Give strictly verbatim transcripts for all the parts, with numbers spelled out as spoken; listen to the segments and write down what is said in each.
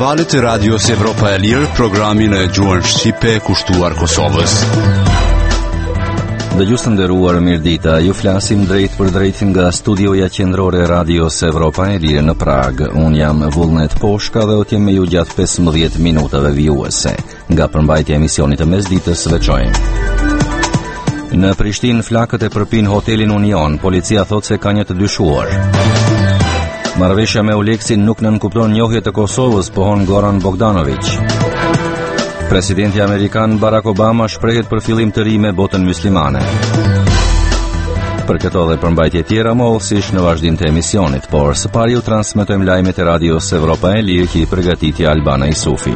valët e Radios Evropa e Lirë, programin e gjuhën shqipe kushtuar Kosovës. Dëgjues të nderuar, mirëdita. Ju flasim drejt për drejt nga studioja qendrore e Radios Evropa e Lirë në Prag. Un jam Vullnet Poshka dhe do të jem me ju gjatë pesëmbëdhjetë minutave vijuese. Nga përmbajtja e emisionit të mesditës veçojmë. Në Prishtinë flakët e përpin hotelin Union, policia thot se ka një të dyshuar. Marrëveshja me Euleksin nuk nënkupton njohjet e Kosovës, pohon Goran Bogdanović. Presidenti amerikan Barack Obama shprehet për fillim të ri me botën myslimane. Për këto dhe përmbajtje tjera mollësish në vazhdim të emisionit, por së pari ju transmetojmë lajmet e Radios Evropa e Lirë që i përgatitja Albana Isufi.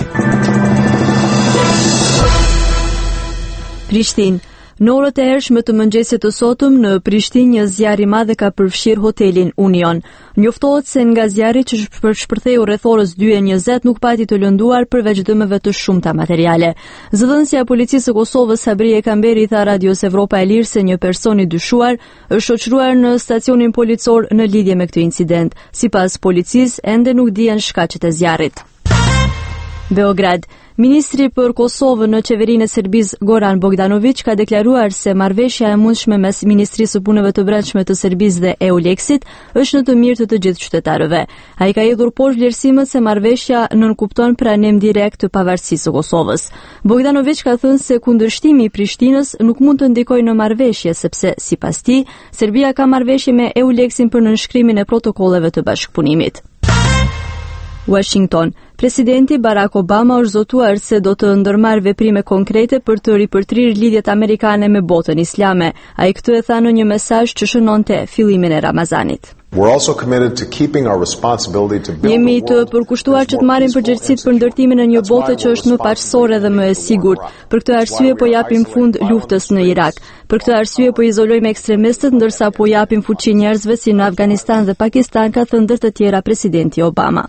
Prishtinë. Në orët e hershme të mëngjesit të sotëm në Prishtinë një zjarr i madh ka përfshirë hotelin Union. Njoftohet se nga zjarri që shpërtheu rreth orës dy e njëzet nuk pati të lënduar përveç dëmeve të shumta materiale. Zëdhënësja e policisë së Kosovës Sabri Kamberi tha Radios Evropa e Lirë se një person i dyshuar është shoqëruar në stacionin policor në lidhje me këtë incident. Sipas policisë, ende nuk dihen shkaqet e zjarrit. Beograd. Ministri për Kosovën në qeverinë e Serbisë Goran Bogdanović ka deklaruar se marrëveshja e mundshme mes Ministrisë së Punëve të Brendshme të Serbisë dhe Euleksit është në të mirë të të gjithë qytetarëve. Ai ka hedhur poshtë vlerësimet se marrëveshja nënkupton pranim direkt të pavarësisë së Kosovës. Bogdanović ka thënë se kundërshtimi i Prishtinës nuk mund të ndikojë në marrëveshje sepse sipas tij Serbia ka marrëveshje me Euleksin për nënshkrimin e protokolleve të bashkëpunimit. Washington. Presidenti Barack Obama është zotuar se do të ndërmarrë veprime konkrete për të ripërtrirë lidhjet amerikane me botën islame. Ai këtë e tha në një mesazh që shënonte fillimin e Ramazanit. Jemi të përkushtuar që të marrim përgjegjësitë për ndërtimin e një bote që është më paqësore dhe më e sigurt. Për këtë arsye po japim fund luftës në Irak. Për këtë arsye po izolojmë ekstremistët ndërsa po japim fuqi njerëzve si në Afganistan dhe Pakistan, ka thënë ndër të tjera presidenti Obama.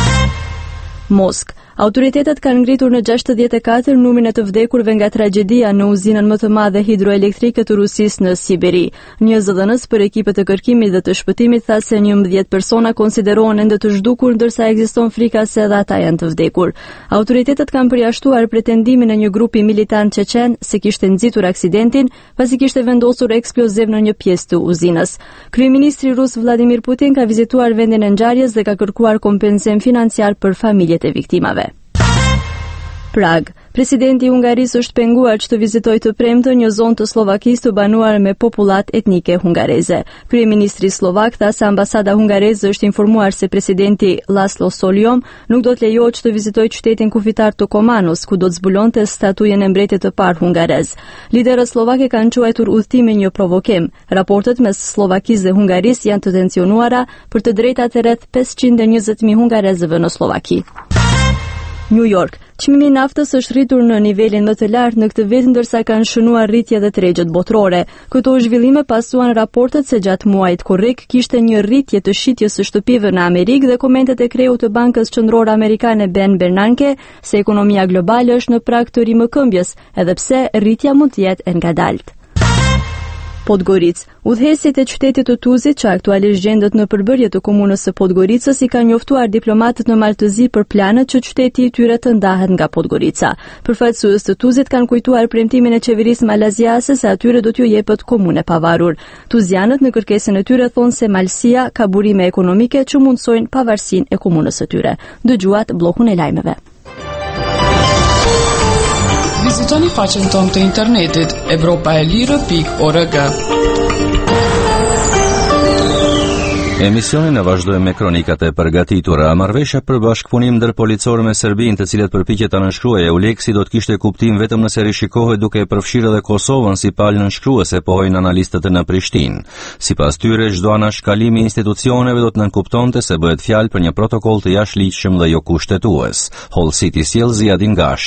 Moskë. Autoritetet kanë ngritur në gjashtëdhjetë e katër numrin e të vdekurve nga tragjedia në uzinën më të madhe hidroelektrike të Rusisë në Siberi. Një zëdhënës për ekipet e kërkimit dhe të shpëtimit tha se njëmbëdhjetë persona konsiderohen ende të zhdukur ndërsa ekziston frika se edhe ata janë të vdekur. Autoritetet kanë përjashtuar pretendimin e një grupi militant çeçen se kishte nxitur aksidentin pasi kishte vendosur eksploziv në një pjesë të uzinës. Kryeministri rus Vladimir Putin ka vizituar vendin e ngjarjes dhe ka kërkuar kompenzim financiar për familjet e viktimave. Prag. Presidenti i Hungarisë është penguar që të vizitojë të premten një zonë të Slovakisë të banuar me popullat etnike hungareze. Kryeministri slovak tha se ambasada hungareze është informuar se presidenti Laszlo Solyom nuk do të lejohet që të vizitojë qytetin kufitar të Komanos, ku do të zbulonte statujën e mbretit të parë hungarez. Liderët slovake kanë quajtur udhëtimin një provokim. Raportet mes Slovakisë dhe Hungarisë janë të tensionuara për të drejtat e rreth pesëqind e njëzet mijë hungarezëve në Slovaki. New York. Çmimi i naftës është rritur në nivelin më të lartë në këtë vit ndërsa kanë shënuar rritje dhe tregjet botërore. Këto zhvillime pasuan raportet se gjatë muajit korrik kishte një rritje të shitjes së shtëpive në Amerikë dhe komentet e kreut të Bankës Qendrore Amerikane Ben Bernanke se ekonomia globale është në prag të rimëkëmbjes, edhe pse rritja mund të jetë e ngadaltë. Podgoricë. Udhëheqësit e qytetit të Tuzit që aktualisht gjendet në përbërje të komunës së Podgoricës i kanë njoftuar diplomatët në Maltëzi për planet që qyteti i tyre të ndahet nga Podgorica. Përfaqësues të Tuzit kanë kujtuar premtimin e qeverisë malaziase se atyre do t'ju jepet komunë e pavarur. Tuzianët në kërkesën e tyre thonë se Malësia ka burime ekonomike që mundsojnë pavarësinë e komunës së tyre. Dëgjuat bllokun e lajmeve. Vizitoni faqen tonë të internetit evropaelire pikë org. Emisionin e vazhdojmë me kronikat e përgatitura. Marrëveshja për bashkëpunim ndër policorë me Serbinë, të cilët përpiqet ta nënshkruajë Euleksi, do të kishte kuptim vetëm nëse rishikohet duke e përfshirë edhe Kosovën si palë nënshkruese, pohojnë analistët në Prishtinë. Sipas tyre, çdo anashkalimi i institucioneve do të nënkuptonte se bëhet fjalë për një protokoll të jashtëligjshëm dhe jo kushtetues. Hall City sjell Ziadin Gashi.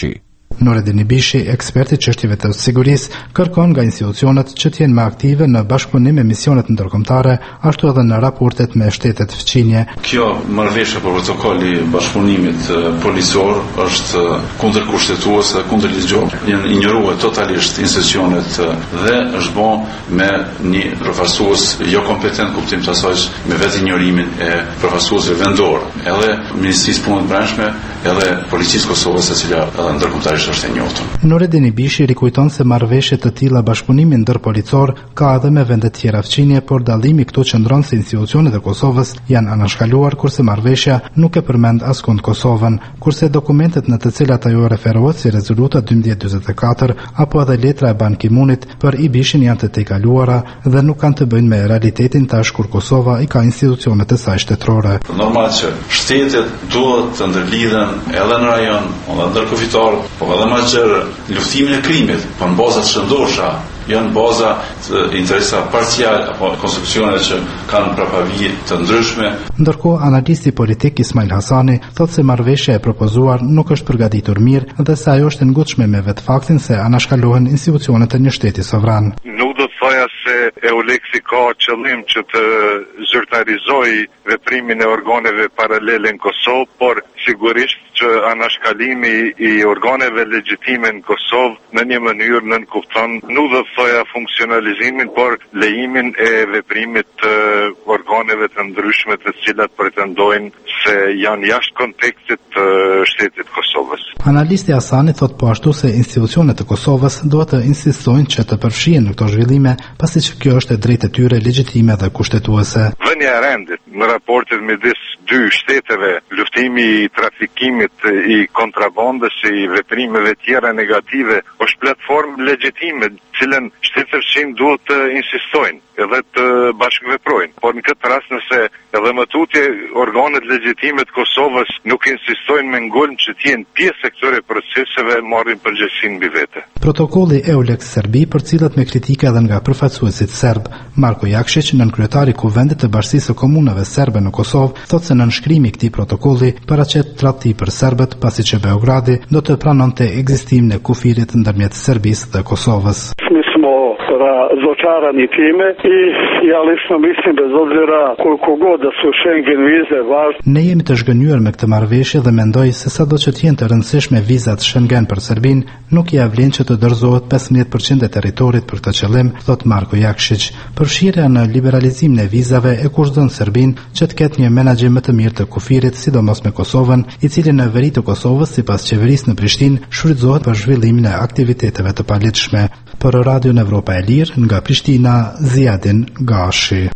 Nureddin Ibishi, eksperti i çështjeve të sigurisë, kërkon nga institucionet që të jenë më aktive në bashkëpunim me misionet ndërkombëtare, ashtu edhe në raportet me shtetet fqinje. Kjo marrëveshje për protokolli bashkëpunimit policor është kundërkushtetuese, kundërligjore. Janë injoruar totalisht institucionet dhe është bën me një përfaqësues jo kompetent kuptim të asaj me vetë injorimin e përfaqësuesve vendor, edhe Ministrisë Punës Brendshme, edhe Policisë Kosovës, e cila edhe ndërkombëtarisht është e njohur. Nureddin Ibishi rikujton se marrëveshje të tilla bashkëpunimi ndërpolicor ka edhe me vende të tjera fqinje, por dallimi këtu qëndron se institucionet e Kosovës janë anashkaluar, kurse marrëveshja nuk e përmend askund Kosovën, kurse dokumentet në të cilat ajo referohet si rezoluta dymbëdhjetë dymbëdhjetë e katër apo edhe letra e Ban Ki-moonit për Ibishin janë të tejkaluara dhe nuk kanë të bëjnë me realitetin tash kur Kosova i ka institucionet e saj shtetërore. Normal që shtetet duhet të ndërlidhen edhe në rajon, edhe ndërkufitor, po edhe më gjerë luftimin e krimit, po në baza të shëndosha, janë baza të interesa parcial apo konstruksione që kanë prapavi të ndryshme. Ndërkohë, analisti politik Ismail Hasani thotë se marrëveshja e propozuar nuk është përgatitur mirë dhe se ajo është e ngutshme me vetë faktin se anashkalohen institucionet e një shteti sovran. Nuk do të thoja se EULEX-i ka qëllim që të zyrtarizojë veprimin e organeve paralele në Kosovë, por sigurisht që anashkalimi i organeve legjitime në Kosovë në një mënyrë nënkupton nuk do të thoja funksionalizimin, por lejimin e veprimit të organeve të ndryshme të cilat pretendojnë se janë jashtë kontekstit të shtetit Kosovës. Analisti Hasani thot po ashtu se institucionet e Kosovës duhet të insistojnë që të përfshihen në këto zhvillime, pasi që kjo është e drejtë e tyre legjitime dhe kushtetuese. Vënia e rendit në raportet midis dy shteteve, luftimi i trafikimit, i kontrabandës, i veprimeve tjera negative, është platformë legjitime, cilën shtetet fqinj duhet të insistojnë edhe të bashkëveprojnë. Por në këtë rast nëse edhe më tutje organet legjitime të Kosovës nuk insistojnë me ngulm që të jenë pjesë e këtyre proceseve, marrin përgjegjësinë mbi vete. Protokolli EULEX Serbi përcillet me kritike edhe nga përfaqësuesit serb. Marko Jakšić, nënkryetari i Kuvendit të Bashkisë së Komunave Serbe në Kosovë, thotë se nënshkrimi i këtij protokolli paraqet tradhti për serbët, pasi që Beogradi do të pranonte ekzistimin e kufirit ndërmjet Serbisë dhe Kosovës. Razočarani time i ja lično mislim bez obzira koliko god da su Schengen vize važne. Ne jemi të zhgënjur me këtë marrëveshje dhe mendoj se sado që të jenë të rëndësishme vizat Schengen për Serbinë, nuk ia vlen që të dorëzohet pesëmbëdhjetë përqind e territorit për këtë qëllim, thot Marko Jakšić. Përfshirja në liberalizimin e vizave e kurthon Serbinë që të ketë një menaxhim më të mirë të kufirit, sidomos me Kosovën, i cili në veri të Kosovës sipas qeverisë në Prishtinë shfrytëzohet për zhvillimin e aktiviteteve të paligjshme. Për Radio Evropa e Lirë nga Prishtina, Ziadin Gashi.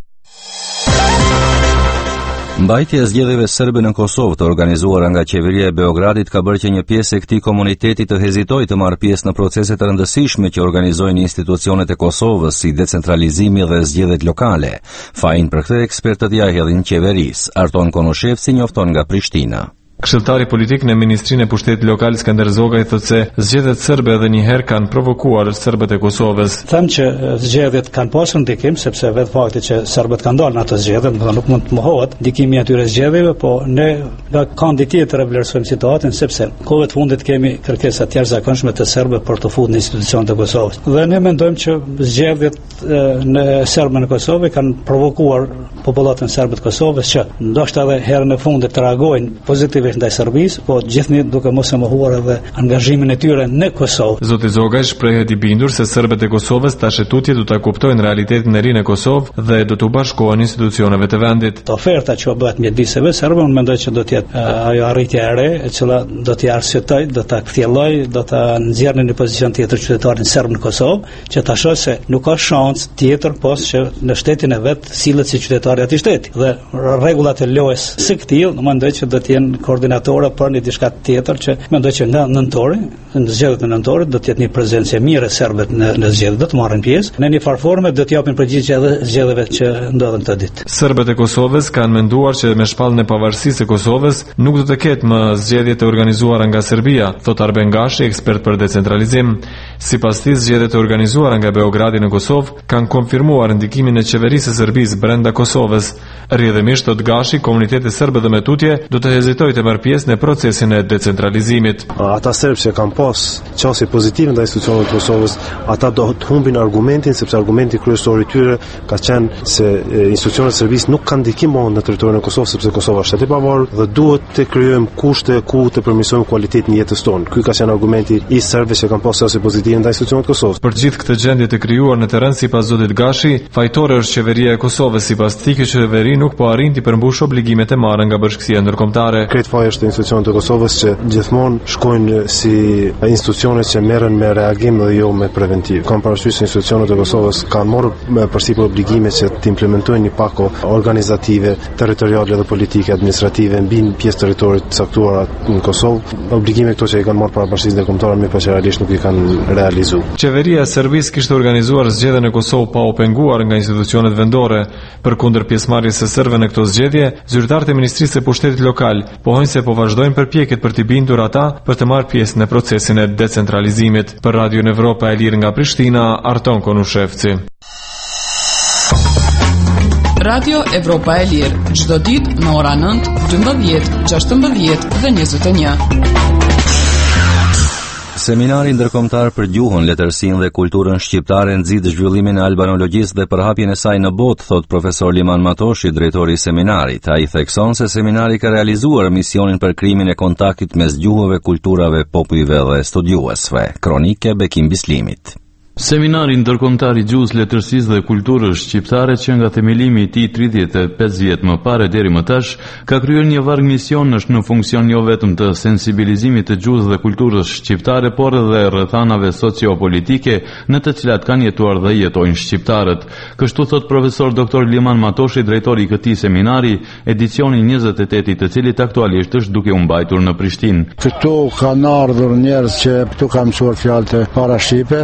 Mbajtja e zgjedhjeve serbe në Kosovë të organizuara nga qeveria e Beogradit ka bërë që një pjesë e këtij komuniteti të hezitojë të marrë pjesë në procese të rëndësishme që organizojnë institucionet e Kosovës, si decentralizimi dhe zgjedhjet lokale. Fajin për këtë ekspertët ja hedhin qeverisë. Arton Konoshevci njofton nga Prishtina. Këshilltari politik në Ministrinë e Pushtetit Lokal Skënder Zogaj thotë se zgjedhjet serbe edhe një herë kanë provokuar serbët e Kosovës. Them që zgjedhjet kanë pasur ndikim sepse vetë fakti që serbët kanë dalë në ato zgjedhje, nuk mund të mohohet ndikimi i atyre zgjedhjeve, po ne nga kandi tjetër e vlerësojmë situatën sepse kohët fundit kemi kërkesa të jashtëzakonshme të serbëve për të futur në institucionet e Kosovës. Dhe ne mendojmë që zgjedhjet në serbën e Kosovës kanë provokuar popullatën serbe të Kosovës që ndoshta edhe herën e fundit të reagojnë pozitivisht ndaj Serbisë, po gjithnjë duke mos e mohuar edhe angazhimin e tyre në Kosovë. Zoti Zogaj shprehet i bindur se serbët e Kosovës tash tutje do ta kuptojnë realitetin e ri në Kosovë dhe do të bashkohen institucioneve të vendit. Oferta që bëhet mjediseve serbe, unë mendoj që do të jetë uh, ajo arritje e re, e cila do t'i arsyetoj, do ta kthjelloj, do ta nxjerrë në një pozicion tjetër qytetarin serb në Kosovë, që ta shohë se nuk ka shans tjetër poshtë që në shtetin e vet sillet si qytetari i atij shteti. Dhe rregullat e lojës së këtij, mendoj që do të jenë koordinatorë për një diçka tjetër që mendoj që nga nëntori, në zgjedhjet e nëntorit do të jetë një prezencë mirë e serbëve në, në zgjedhje, do të marrin pjesë. Në një farforme do të japin përgjigje edhe zgjedhjeve që ndodhen këtë ditë. Serbët e Kosovës kanë menduar që me shpalljen e pavarësisë së Kosovës nuk do të ketë më zgjedhje të organizuara nga Serbia, thot Arben Gashi, ekspert për decentralizim. Sipas tij, zgjedhjet e organizuara nga Beogradi në Kosovë kanë konfirmuar ndikimin e qeverisë së Serbisë brenda Kosovës. Rrjedhimisht të Gashi, komuniteti serb dhe me tutje do të hezitojë të marrë pjesë në procesin e decentralizimit. Ata serbë që kanë pas qasje pozitive ndaj institucioneve të Kosovës, ata do të humbin argumentin, sepse argumenti kryesor i tyre ka qenë se institucionet e Serbisë nuk kanë ndikim në territorin e Kosovës, sepse Kosova është shtet i pavarur dhe duhet të krijojmë kushte ku të përmirësojmë cilësinë e jetës tonë. Ky ka qenë argumenti i serbëve që kanë pas qasje pozitive ndaj institucioneve të Kosovës. Për gjithë këtë gjendje të krijuar në terren sipas zotit Gashi, fajtore është qeveria e Kosovës, sipas tij që qeveri nuk po arrin të përmbush obligimet e marrë nga bashkësia ndërkombëtare. Kretë faja është institucionet e Kosovës që gjithmonë shkojnë si institucione që merren me reagim dhe jo me preventiv. Kam parasysh se institucionet e Kosovës kanë marrë përsipër obligime që të implementojnë një pako organizative, territoriale dhe politike, administrative mbi pjesë territorit të caktuara në Kosovë. Obligime këto që i kanë marrë para bashkisë ndërkombëtare më pas realisht nuk i kanë realizuar. Qeveria e Serbisë kishte organizuar zgjedhjen e Kosovë pa u penguar nga institucionet vendore. Përkundër pjesëmarrjes së serbëve në këtë zgjedhje, zyrtarët e Ministrisë së Pushtetit Lokal pohojnë se po vazhdojnë përpjekjet për të bindur ata për të marrë pjesë në procesin e decentralizimit. Për Radio Evropa e Lirë nga Prishtina, Arton Konushevci. Radio Evropa e Lirë, çdo ditë në ora nëntë, dymbëdhjetë, gjashtëmbëdhjetë dhe njëzet e një. Seminari ndërkombëtar për gjuhën, letërsinë dhe kulturën shqiptare nxit zhvillimin e albanologjisë dhe përhapjen e saj në botë, thot profesor Liman Matoshi, drejtori i seminarit. Ai thekson se seminari ka realizuar misionin për krijimin e kontaktit mes gjuhëve, kulturave, popujve dhe studiuesve. Kronike Bekim Bislimit. Seminari ndërkombëtar i gjuhës, letërsisë dhe kulturës shqiptare që nga themelimi i tij tridhjetë e pesë vjet më parë deri më tash ka kryer një varg misionesh në funksion jo vetëm të sensibilizimit të gjuhës dhe kulturës shqiptare, por edhe rrethanave sociopolitike në të cilat kanë jetuar dhe jetojnë shqiptarët. Kështu thot profesor doktor Liman Matoshi, drejtori i këtij seminari, edicioni njëzet e tetë, të cilit aktualisht është duke u mbajtur në Prishtinë. Këtu kanë ardhur njerëz që këtu kanë mësuar fjalë të para shqipe,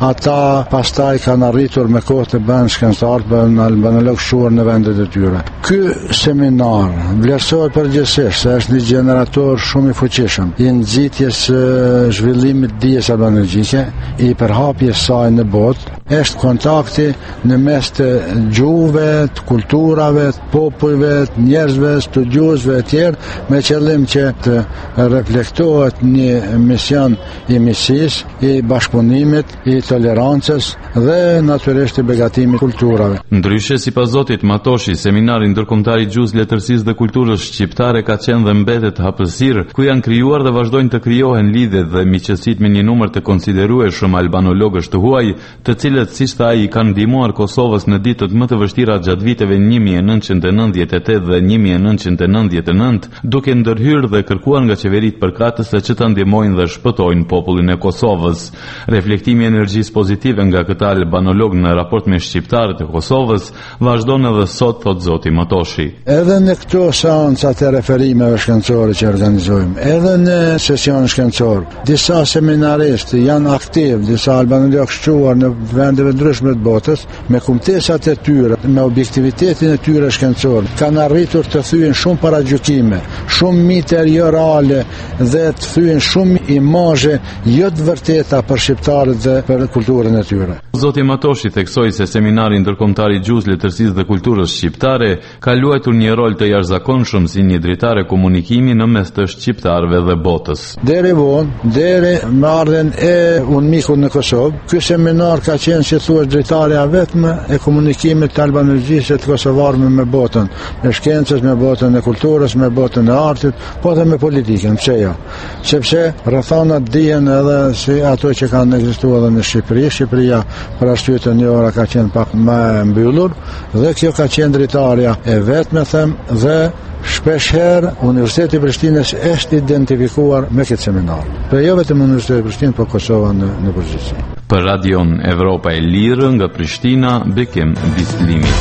ata pastaj kanë arritur me kohë të bënë shkencëtar për albanolog shuar në vendet e tyre. Ky seminar vlerësohet përgjithsisht se është një generator shumë i fuqishëm i nxitjes së zhvillimit të dijes albanologjike, i përhapjes saj në botë, është kontakti në mes të gjuhëve, të kulturave, të popujve, të njerëzve, studiuesve e tjerë, me qëllim që të reflektohet një mision i miqësisë, i bashkëpunimit, i tolerancës dhe natyrisht i begatimit kulturave. Ndryshe, sipas zotit Matoshi, seminari ndërkombëtar i gjuhës, letërsisë dhe kulturës shqiptare ka qenë dhe mbetet hapësirë ku janë krijuar dhe vazhdojnë të krijohen lidhjet dhe miqësitë me një numër të konsiderueshëm albanologësh të huaj, të cilët siç tha ai kanë ndihmuar Kosovës në ditët më të vështira gjatë viteve një mijë e nëntëqind e nëntëdhjetë e tetë dhe një mijë e nëntëqind e nëntëdhjetë e nëntë, duke ndërhyrë dhe kërkuar nga qeveritë përkatëse që ta ndihmojnë dhe shpëtojnë popullin e Kosovës. Reflektimi i energjisë pozitive nga këta albanolog në raport me shqiptarët e Kosovës vazhdon edhe sot, thot zoti Matoshi. Edhe në këto seancat e referimeve shkencore që organizojmë, edhe në sesion shkencor, disa seminaristë janë aktiv, disa albanolog shquar në vendeve ndryshme të botës, me kumtesat e tyre, me objektivitetin e tyre shkencor, kanë arritur të thyen shumë paragjykime, shumë mite jo reale dhe të thyen shumë imazhe jo të vërteta për shqiptarët dhe për kulturën e tyre. Zoti Matoshi theksoi se seminari ndërkombëtar i gjuhës, letërsisë dhe kulturës shqiptare ka luajtur një rol të jashtëzakonshëm si një dritare komunikimi në mes të shqiptarëve dhe botës. Deri vonë, deri me ardhen e UNMIK-ut në Kosovë, ky seminar ka qenë si thuaç dritarja vetëm e komunikimit të albanologjisë të kosovarëve me botën, me shkencës, me botën e kulturës, me botën e artit, po edhe me politikën, pse jo? Sepse rrethanat dihen edhe si ato që kanë ekzistuar edhe në Shqipëri. Shqipëria për arsye të një ora ka qenë pak më e mbyllur dhe kjo ka qenë dritarja e vetme, them, dhe shpeshherë Universiteti i Prishtinës është identifikuar me këtë seminar. Për jo vetëm Universiteti i Prishtinës, por Kosova në, në përgjithësi. Për Radion Evropa e Lirë nga Prishtina, Bekim Bislimi.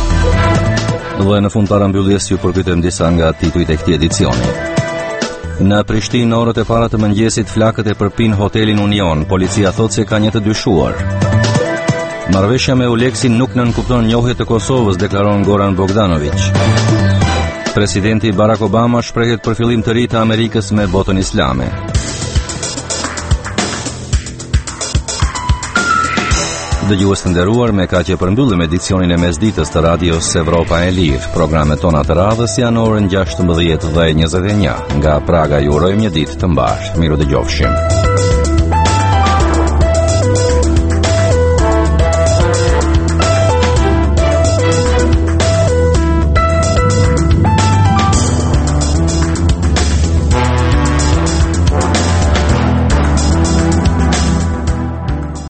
Dhe në fund para mbylljes ju përkujtojmë disa nga titujt e këtij edicioni. Në Prishtinë, në orët e para të mëngjesit, flakët e përpin hotelin Union. Policia thot se ka një të dyshuar. Marrëveshja me Uleksin nuk nënkupton njohje të Kosovës, deklaron Goran Bogdanović. Presidenti Barack Obama shprehet për fillim të ri të Amerikës me botën islame. Dëgjues të nderuar, me kaq e përmbyllim edicionin e mesditës të radios Evropa e Lirë. Programet tona të radhës janë orën gjashtëmbëdhjetë dhe njëzet e një. Nga Praga ju urojmë një ditë të mbarë. Miru dëgjofshim.